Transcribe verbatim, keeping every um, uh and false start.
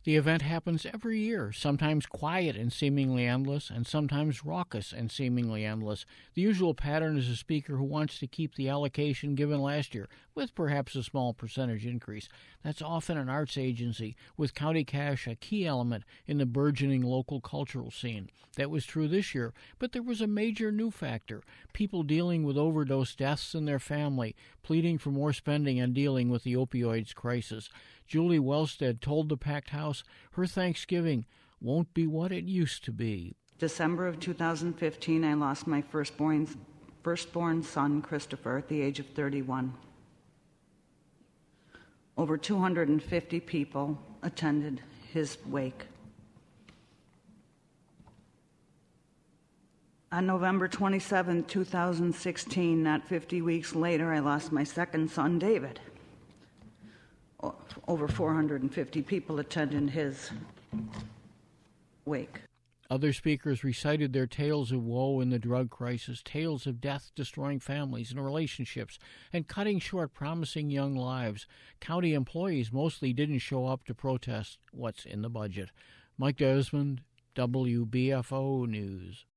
The event happens every year, sometimes quiet and seemingly endless, and sometimes raucous and seemingly endless. The usual pattern is a speaker who wants to keep the allocation given last year, with perhaps a small percentage increase. That's often an arts agency, with county cash a key element in the burgeoning local cultural scene. That was true this year, but there was a major new factor: people dealing with overdose deaths in their family, pleading for more spending and dealing with the opioids crisis. Julie Wellstead told the packed house her Thanksgiving won't be what it used to be. December of two thousand fifteen, I lost my firstborn, firstborn son, Christopher, at the age of thirty-one. Over two hundred fifty people attended his wake. On November twenty-seventh, two thousand sixteen, not fifty weeks later, I lost my second son, David. Over four hundred fifty people attended his wake. Other speakers recited their tales of woe in the drug crisis, tales of death destroying families and relationships, and cutting short promising young lives. County employees mostly didn't show up to protest what's in the budget. Mike Desmond, W B F O News.